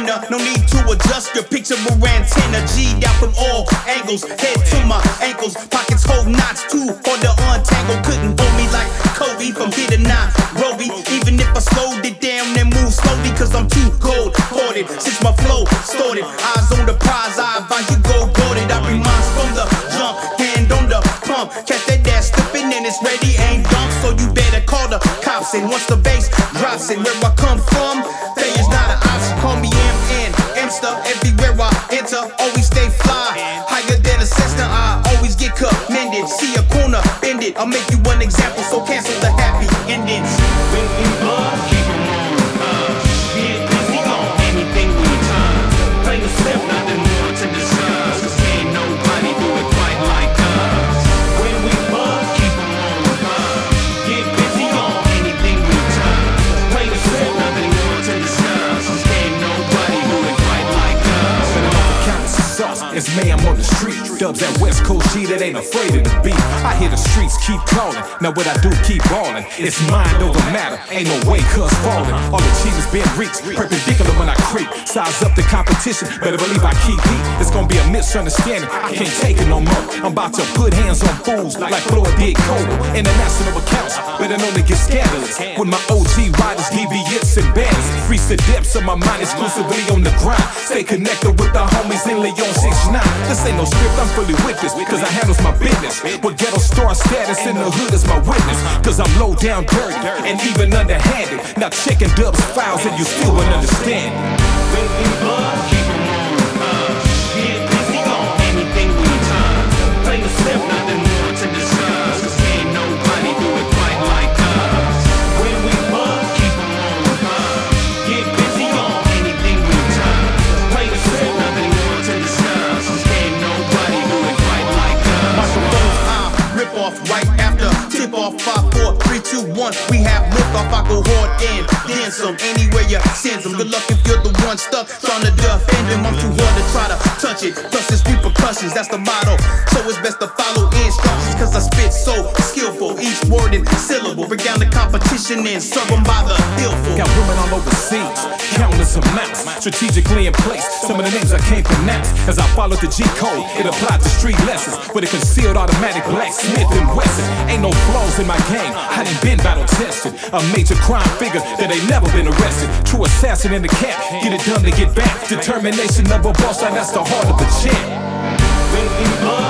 surrender. No need to adjust your picture of antenna. G'd out from all angles, head to my ankles. Pockets hold knots too hard to untangle. Couldn't hold me like Kobe from here to Nairobi. Even if I slowed it down and moved slowly, cause I'm too cold-hearted. Since my flow started, eyes on the prize, I advise you go guarded. I remind from the jump, hand on the pump. Catch that dash slipping and it's ready, ain't dumb. So you better call the cops. And once the bass drops and where I come from, failure's not an option. Call me MN, Mster, everywhere I enter, always stay fly. Higher than a Cessna, I always get commended. See a corner, bend it, I'll make you one example, so cancel the happy endings. When we buzz, keep it moving, get busy on anything we time. Play the step, nothing more to discuss, cause ain't nobody do it quite like us. When we buzz, keep it moving, get busy on anything we time. Play the step, nothing more to discuss, cause ain't nobody do it quite like us. Spinning off the counters of sauce, it's me, I'm on the street. Dubs that West Coast G that ain't afraid of the beat. I hear the streets keep calling, now what I do keep ballin'. It's mind over matter, ain't no way cuz fallin'. All achievements been reached, perpendicular when I creep. Size up the competition, better believe I keep heat. It's gonna be a misunderstanding, I can't take it no more. I'm about to put hands on fools like Floyd did Kobe. International accounts, better known to get scandalous. With my OG riders, deviants and bandits. Reach the depths of my mind exclusively on the grind. Stay connected with the homies in Leon 6'9". This ain't no script, I'm fully with this, cause I handles my business. With ghetto star status in the hood is my witness. Cause I'm low down dirty and even underhanded. Now checking Dubs files and you still won't understand. When we buzz, keep it moving, get busy on anything we time. Play the step, nothing more to discuss, cause ain't nobody do it quite like us. When we buzz, keep it moving, get busy on anything we time. Play the step, nothing more to discuss, cause ain't nobody do it quite like us. Microphones, rip off right after tip off. 5, 4, 3, 2, 1. We have lift off. I go hard in, then some. Anywhere you send them. Good luck if you're the one stuck trying to defend him. I'm too hard to try to touch it. Plus it's repercussions, that's the motto. So it's best to follow instructions, cause I spit so skillful. Each word and syllable. Break down the competition and serve them by the hillful. Got women all overseas, countless amounts, strategically in place. Some of the names I can't pronounce. As I followed the G code, it applied to street lessons. With a concealed automatic Black Smith and Wesson. Ain't no flaws in my game, I done been battle tested. A major crime figure that ain't never been arrested. True assassin in the camp, get it done to get back. Determination of a boss, and that's the heart of a champ. When we buzz,